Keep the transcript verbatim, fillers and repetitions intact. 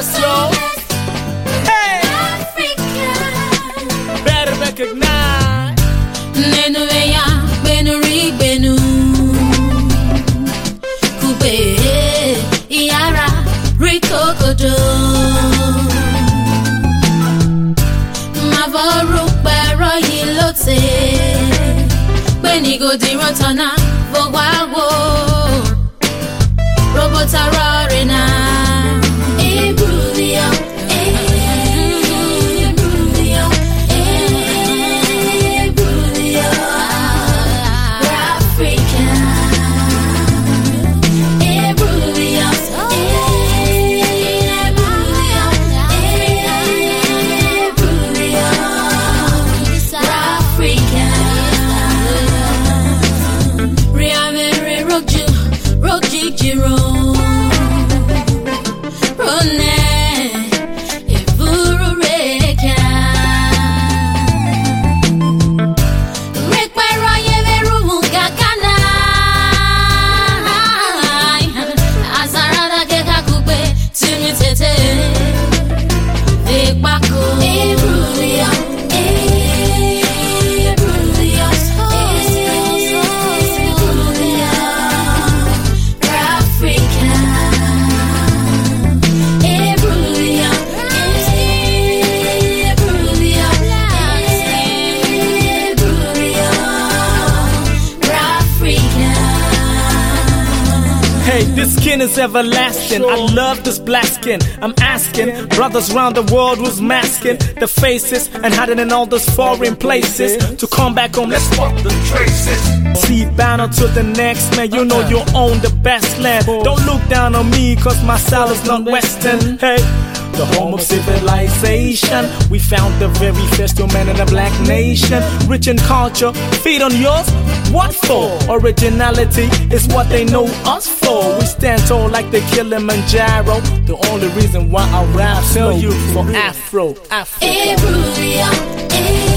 best, yo. Hey, better recognize. Nenu eya, benu ri benu. Kupe, iara, rikokodo. Mavoru pero yilote. Beni go di rotana, vogwago. Robota rarena. Ebrulio, Ebrulio, Ebrulio, Africa. Ebrulio, Ebrulio, Ebrulio, Africa. Riame re roju, roji jiro. Hey, this skin is everlasting. I love this black skin. I'm asking brothers round the world who's masking the faces and hiding in all those foreign places to come back home. Let's walk the traces. See bound to the next man. You know you own the best land. Don't look down on me, cause my style is not Western. Hey, the home of civilization. We found the very first human in a black nation. Rich in culture, feed on yours. What for? Originality is what they know us for. We stand tall like the Kilimanjaro. The only reason why I rap, tell you for Afro, Afro. Ebrulio,